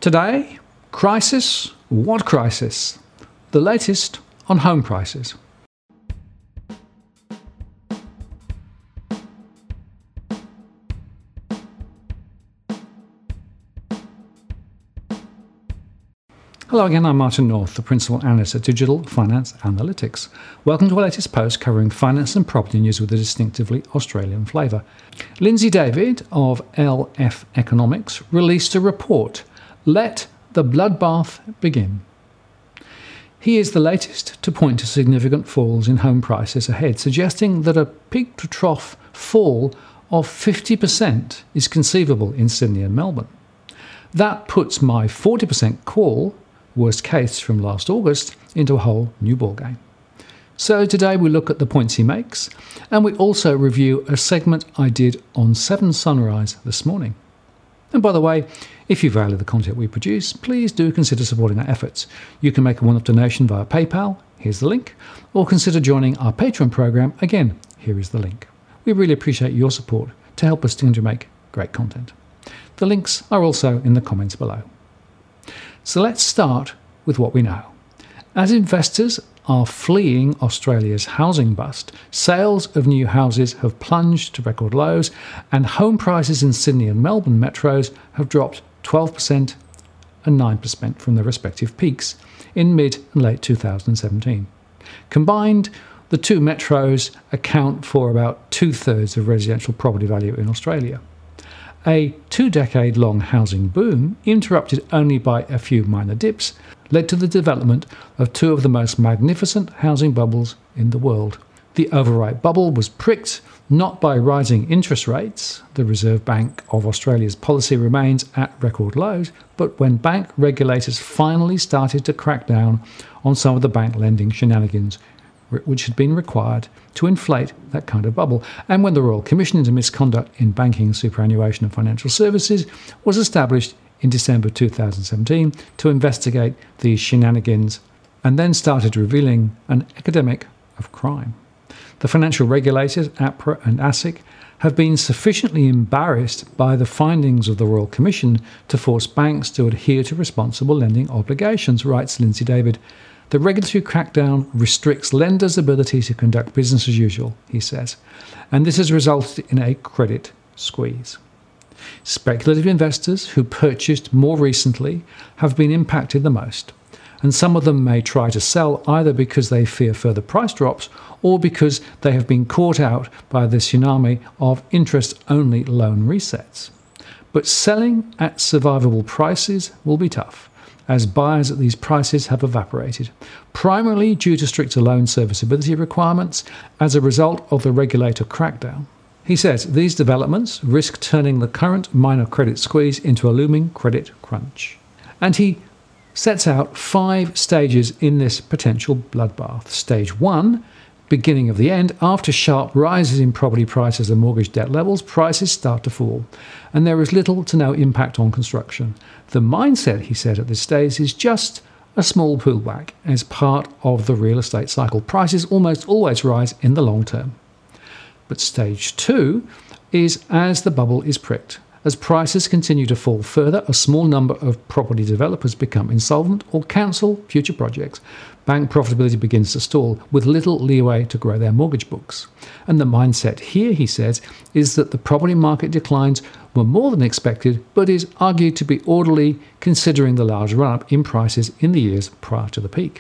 Today, crisis? What crisis? The latest on home prices. Hello again, I'm Martin North, the Principal Analyst at Digital Finance Analytics. Welcome to our latest post covering finance and property news with a distinctively Australian flavour. Lindsay David of LF Economics released a report, Let the Bloodbath Begin. He is the latest to point to significant falls in home prices ahead, suggesting that a peak-to-trough fall of 50% is conceivable in Sydney and Melbourne. That puts my 40% call, worst case from last August, into a whole new ballgame. So today we look at the points he makes, and we also review a segment I did on 7 Sunrise this morning. And by the way, if you value the content we produce, please do consider supporting our efforts. You can make a one-off donation via PayPal, here's the link, or consider joining our Patreon program, again, here is the link. We really appreciate your support to help us continue to make great content. The links are also in the comments below. So let's start with what we know. As investors are fleeing Australia's housing bust, sales of new houses have plunged to record lows, and home prices in Sydney and Melbourne metros have dropped 12% and 9% from their respective peaks in mid and late 2017. Combined, the two metros account for about 2/3 of residential property value in Australia. A 2-decade-long housing boom, interrupted only by a few minor dips, led to the development of two of the most magnificent housing bubbles in the world. The overripe bubble was pricked not by rising interest rates, the Reserve Bank of Australia's policy remains at record lows, but when bank regulators finally started to crack down on some of the bank lending shenanigans which had been required to inflate that kind of bubble, and when the Royal Commission into Misconduct in Banking, Superannuation and Financial Services was established in December 2017 to investigate these shenanigans, and then started revealing an epidemic of crime. The financial regulators, APRA and ASIC, have been sufficiently embarrassed by the findings of the Royal Commission to force banks to adhere to responsible lending obligations, writes Lindsay David. The regulatory crackdown restricts lenders' ability to conduct business as usual, he says, and this has resulted in a credit squeeze. Speculative investors who purchased more recently have been impacted the most, and some of them may try to sell either because they fear further price drops or because they have been caught out by the tsunami of interest-only loan resets. But selling at survivable prices will be tough, as buyers at these prices have evaporated, primarily due to stricter loan serviceability requirements as a result of the regulator crackdown. He says these developments risk turning the current minor credit squeeze into a looming credit crunch. And he sets out 5 stages in this potential bloodbath. Stage 1, beginning of the end, after sharp rises in property prices and mortgage debt levels, prices start to fall, and there is little to no impact on construction. The mindset, he said at this stage, is just a small pullback as part of the real estate cycle. Prices almost always rise in the long term. But stage 2 is as the bubble is pricked. As prices continue to fall further, a small number of property developers become insolvent or cancel future projects. Bank profitability begins to stall, with little leeway to grow their mortgage books. And the mindset here, he says, is that the property market declines were more than expected, but is argued to be orderly considering the large run-up in prices in the years prior to the peak.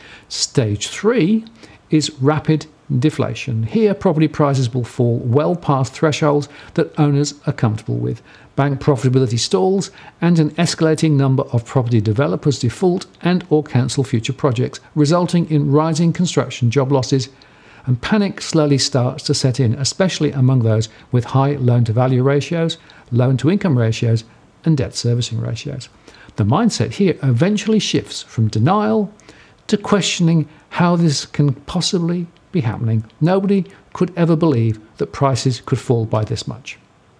Stage 3 is rapid deflation. Here, property prices will fall well past thresholds that owners are comfortable with. Bank profitability stalls, and an escalating number of property developers default and or cancel future projects, resulting in rising construction job losses, and panic slowly starts to set in, especially among those with high loan-to-value ratios, loan-to-income ratios, and debt servicing ratios. The mindset here eventually shifts from denial to questioning how this can possibly be happening. Nobody could ever believe that prices could fall by this much.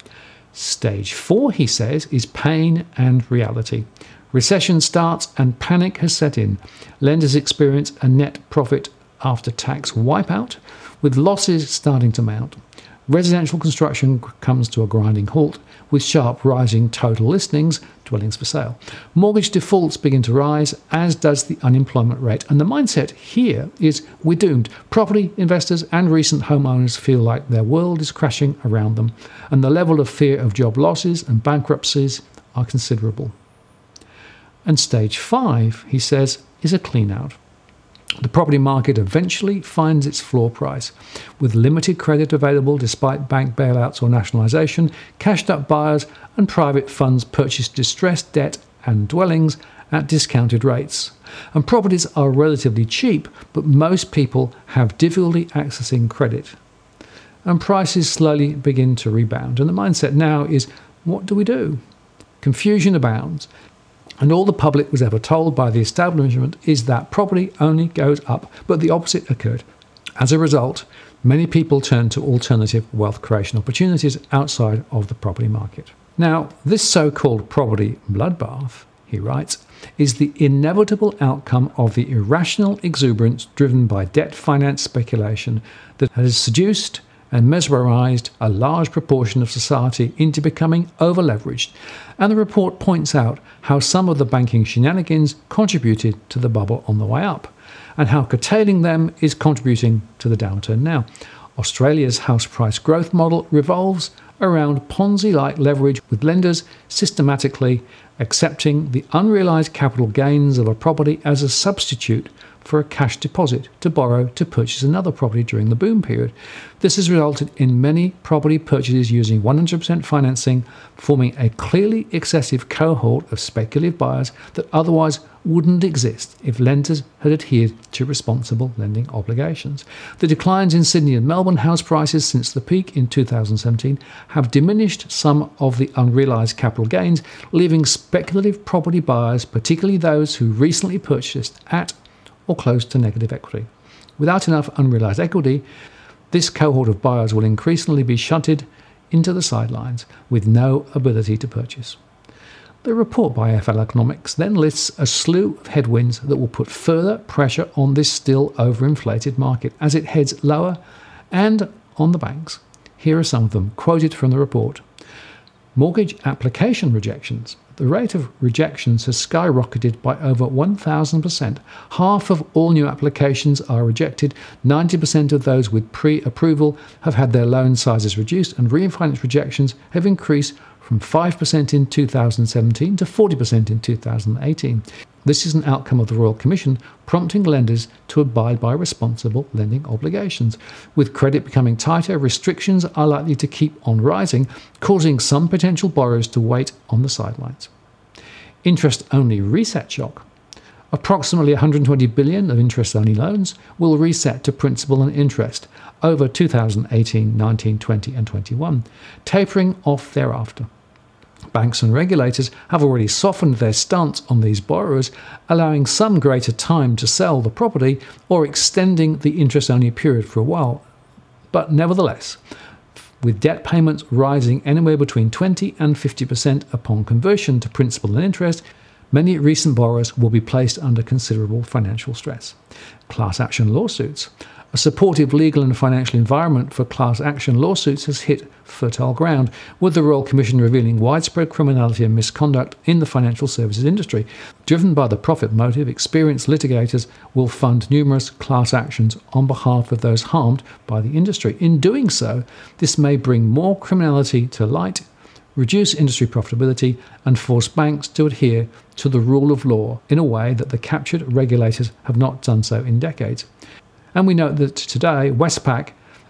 Stage 4, he says, is pain and reality. Recession starts and panic has set in. Lenders experience a net profit after tax wipeout, with losses starting to mount. Residential construction comes to a grinding halt, with sharp rising total listings, dwellings for sale. Mortgage defaults begin to rise, as does the unemployment rate. And the mindset here is we're doomed. Property investors and recent homeowners feel like their world is crashing around them, and the level of fear of job losses and bankruptcies are considerable. And stage 5, he says, is a clean out. The property market eventually finds its floor price. With limited credit available despite bank bailouts or nationalisation, cashed-up buyers and private funds purchase distressed debt and dwellings at discounted rates. And properties are relatively cheap, but most people have difficulty accessing credit. And prices slowly begin to rebound. And the mindset now is, what do we do? Confusion abounds. And all the public was ever told by the establishment is that property only goes up, but the opposite occurred. As a result, many people turned to alternative wealth creation opportunities outside of the property market. Now, this so-called property bloodbath, he writes, is the inevitable outcome of the irrational exuberance driven by debt finance speculation that has seduced and mesmerized a large proportion of society into becoming over-leveraged. And the report points out how some of the banking shenanigans contributed to the bubble on the way up, and how curtailing them is contributing to the downturn now. Australia's house price growth model revolves around Ponzi-like leverage, with lenders systematically accepting the unrealized capital gains of a property as a substitute for a cash deposit to borrow to purchase another property during the boom period. This has resulted in many property purchases using 100% financing, forming a clearly excessive cohort of speculative buyers that otherwise wouldn't exist if lenders had adhered to responsible lending obligations. The declines in Sydney and Melbourne house prices since the peak in 2017 have diminished some of the unrealised capital gains, leaving speculative property buyers, particularly those who recently purchased at or close to negative equity. Without enough unrealised equity, this cohort of buyers will increasingly be shunted into the sidelines with no ability to purchase. The report by FL Economics then lists a slew of headwinds that will put further pressure on this still overinflated market as it heads lower and on the banks. Here are some of them, quoted from the report. Mortgage application rejections. The rate of rejections has skyrocketed by over 1,000%. Half of all new applications are rejected. 90% of those with pre-approval have had their loan sizes reduced, and refinance rejections have increased from 5% in 2017 to 40% in 2018. This is an outcome of the Royal Commission prompting lenders to abide by responsible lending obligations. With credit becoming tighter, restrictions are likely to keep on rising, causing some potential borrowers to wait on the sidelines. Interest-only reset shock. Approximately 120 billion of interest-only loans will reset to principal and interest over 2018, 19, 20 and 21, tapering off thereafter. Banks and regulators have already softened their stance on these borrowers, allowing some greater time to sell the property or extending the interest-only period for a while. But nevertheless, with debt payments rising anywhere between 20 and 50% upon conversion to principal and interest, many recent borrowers will be placed under considerable financial stress. Class action lawsuits. A supportive legal and financial environment for class action lawsuits has hit fertile ground, with the Royal Commission revealing widespread criminality and misconduct in the financial services industry. Driven by the profit motive, experienced litigators will fund numerous class actions on behalf of those harmed by the industry. In doing so, this may bring more criminality to light, reduce industry profitability, and force banks to adhere to the rule of law in a way that the captured regulators have not done so in decades. And we note that today Westpac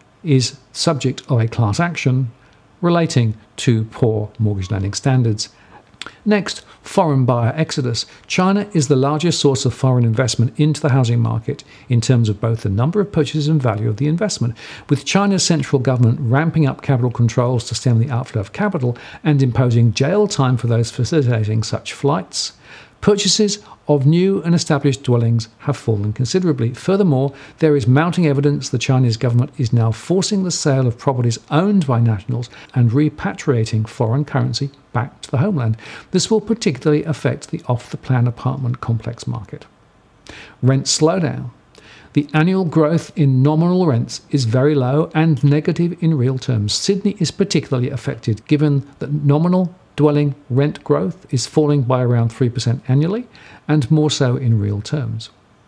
is subject of a class action relating to poor mortgage lending standards. Next, foreign buyer exodus. China is the largest source of foreign investment into the housing market in terms of both the number of purchases and value of the investment. With China's central government ramping up capital controls to stem the outflow of capital and imposing jail time for those facilitating such flights, purchases of new and established dwellings have fallen considerably. Furthermore, there is mounting evidence the Chinese government is now forcing the sale of properties owned by nationals and repatriating foreign currency back to the homeland. This will particularly affect the off-the-plan apartment complex market. Rent slowdown. The annual growth in nominal rents is very low and negative in real terms. Sydney is particularly affected given that nominal dwelling rent growth is falling by around 3% annually and more so in real terms.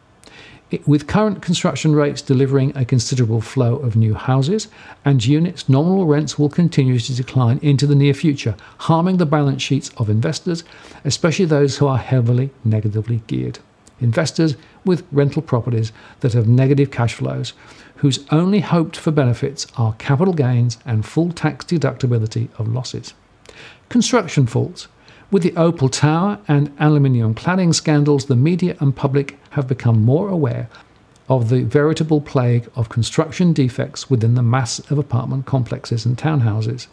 With current construction rates delivering a considerable flow of new houses and units, nominal rents will continue to decline into the near future, harming the balance sheets of investors, especially those who are heavily negatively geared. Investors with rental properties that have negative cash flows, whose only hoped for benefits are capital gains and full tax deductibility of losses. Construction falls. With the Opal Tower and aluminium cladding scandals, the media and public have become more aware of the veritable plague of construction defects within the mass of apartment complexes and townhouses.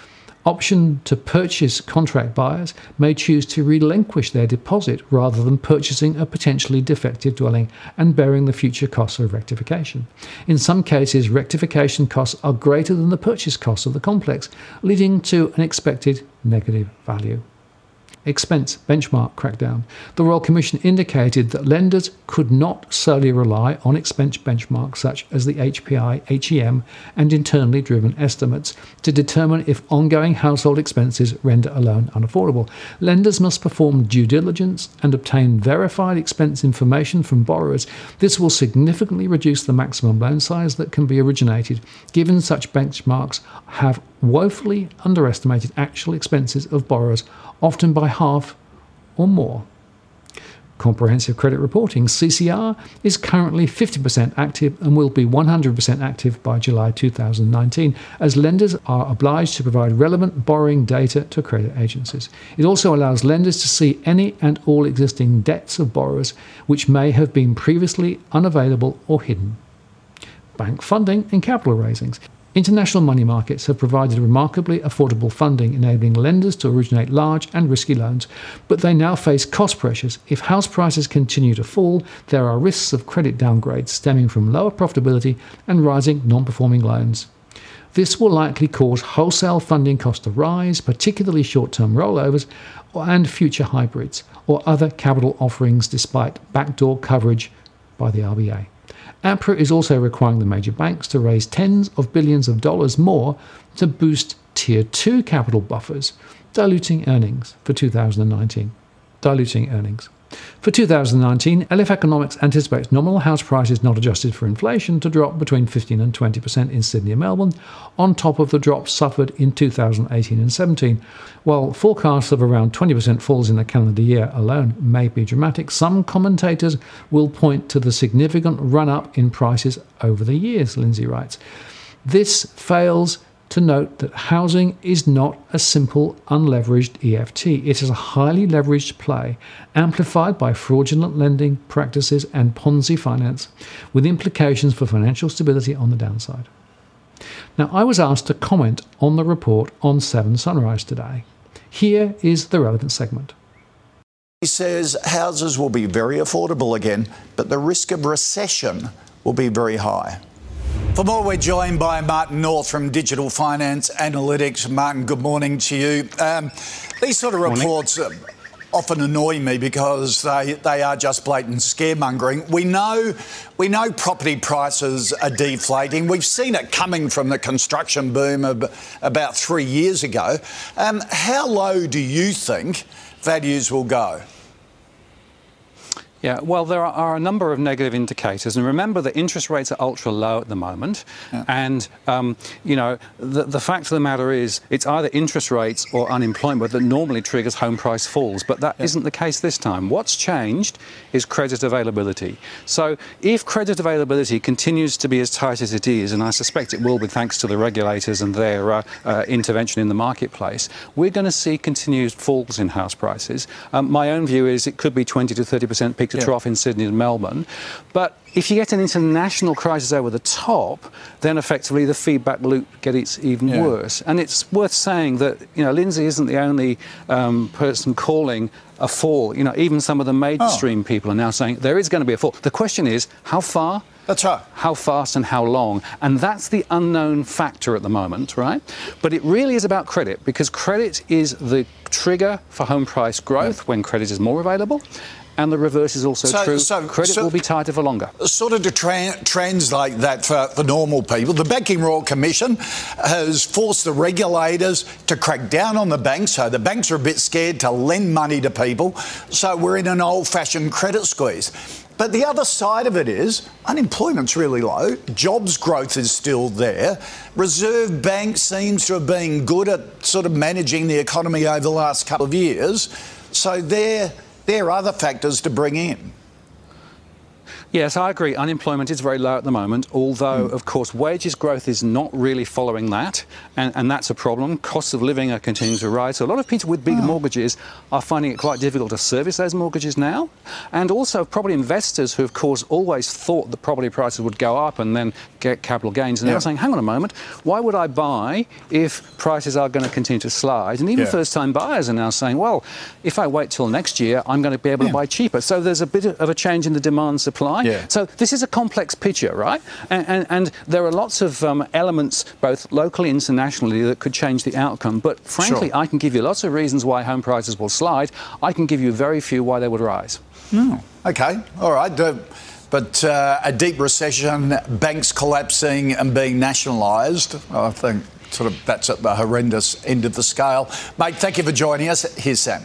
Option to purchase contract buyers may choose to relinquish their deposit rather than purchasing a potentially defective dwelling and bearing the future costs of rectification. In some cases, rectification costs are greater than the purchase costs of the complex, leading to an expected negative value. Expense benchmark crackdown. The Royal Commission indicated that lenders could not solely rely on expense benchmarks such as the HPI, HEM, and internally driven estimates to determine if ongoing household expenses render a loan unaffordable. Lenders must perform due diligence and obtain verified expense information from borrowers. This will significantly reduce the maximum loan size that can be originated, given such benchmarks have woefully underestimated actual expenses of borrowers, often by half or more. Comprehensive credit reporting, CCR, is currently 50% active and will be 100% active by July 2019, as lenders are obliged to provide relevant borrowing data to credit agencies. It also allows lenders to see any and all existing debts of borrowers which may have been previously unavailable or hidden. Bank funding and capital raisings. International money markets have provided remarkably affordable funding, enabling lenders to originate large and risky loans, but they now face cost pressures. If house prices continue to fall, there are risks of credit downgrades stemming from lower profitability and rising non-performing loans. This will likely cause wholesale funding costs to rise, particularly short-term rollovers and future hybrids or other capital offerings despite backdoor coverage by the RBA. APRA is also requiring the major banks to raise tens of billions of dollars more to boost Tier 2 capital buffers, diluting earnings for 2019. For 2019, LF Economics anticipates nominal house prices not adjusted for inflation to drop between 15% and 20% in Sydney and Melbourne, on top of the drops suffered in 2018 and 17. While forecasts of around 20% falls in the calendar year alone may be dramatic, some commentators will point to the significant run-up in prices over the years, Lindsay writes. This fails to note that housing is not a simple unleveraged EFT. It is a highly leveraged play, amplified by fraudulent lending practices and Ponzi finance, with implications for financial stability on the downside. Now, I was asked to comment on the report on 7 Sunrise today. Here is the relevant segment. He says houses will be very affordable again, but the risk of recession will be very high. For more, we're joined by Martin North from Digital Finance Analytics. Martin, good morning to you. These sort of reports often annoy me because they are just blatant scaremongering. We know property prices are deflating. We've seen it coming from the construction boom of about 3 years ago. How low do you think values will go? Yeah, well, there are a number of negative indicators, and remember that interest rates are ultra low at the moment. Yeah. And the fact of the matter is, it's either interest rates or unemployment that normally triggers home price falls, but that isn't the case this time. What's changed is credit availability. So if credit availability continues to be as tight as it is, and I suspect it will be thanks to the regulators and their intervention in the marketplace, we're going to see continued falls in house prices. My own view is it could be 20 to 30% peak to trough in Sydney and Melbourne. But if you get an international crisis over the top, then effectively the feedback loop gets even worse. And it's worth saying that, Lindsay isn't the only person calling a fall. Even some of the mainstream people are now saying there is going to be a fall. The question is, how far That's right. How fast and how long. And that's the unknown factor at the moment, right? But it really is about credit, because credit is the trigger for home price growth when credit is more available. And the reverse is also true. Credit will be tighter for longer. Sort of to translate that for the normal people, the Banking Royal Commission has forced the regulators to crack down on the banks, so the banks are a bit scared to lend money to people, so we're in an old-fashioned credit squeeze. But the other side of it is unemployment's really low, jobs growth is still there, Reserve Bank seems to have been good at sort of managing the economy over the last couple of years, so there are other factors to bring in. Yes, I agree. Unemployment is very low at the moment, although, of course, wages growth is not really following that, and that's a problem. Costs of living are continuing to rise. So a lot of people with big mortgages are finding it quite difficult to service those mortgages now. And also probably investors who, of course, always thought that property prices would go up and then get capital gains. And now saying, hang on a moment, why would I buy if prices are going to continue to slide? And even first-time buyers are now saying, well, if I wait till next year, I'm going to be able to buy cheaper. So there's a bit of a change in the demand-supply. So this is a complex picture, right? And there are lots of elements, both locally and internationally, that could change the outcome. But frankly, I can give you lots of reasons why home prices will slide. I can give you very few why they would rise. OK, all right. But a deep recession, banks collapsing and being nationalised, I think sort of that's at the horrendous end of the scale. Mate, thank you for joining us. Here's Sam.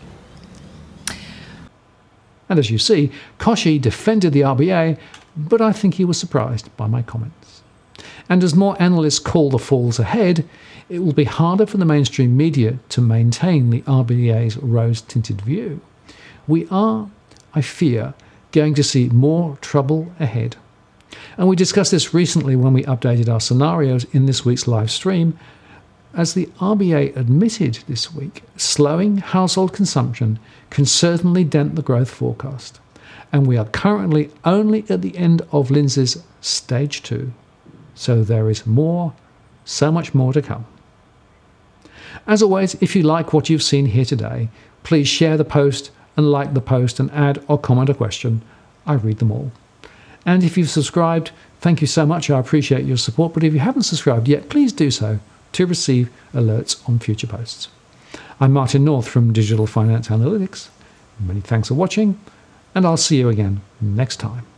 And as you see, Kochie defended the RBA, but I think he was surprised by my comments. And as more analysts call the falls ahead, it will be harder for the mainstream media to maintain the RBA's rose-tinted view. We are, I fear, going to see more trouble ahead. And we discussed this recently when we updated our scenarios in this week's live stream. As the RBA admitted this week, slowing household consumption can certainly dent the growth forecast. And we are currently only at the end of Lindsay's stage 2. So there is more, so much more to come. As always, if you like what you've seen here today, please share the post and like the post and add or comment a question. I read them all. And if you've subscribed, thank you so much. I appreciate your support. But if you haven't subscribed yet, please do so to receive alerts on future posts. I'm Martin North from Digital Finance Analytics. Many thanks for watching, and I'll see you again next time.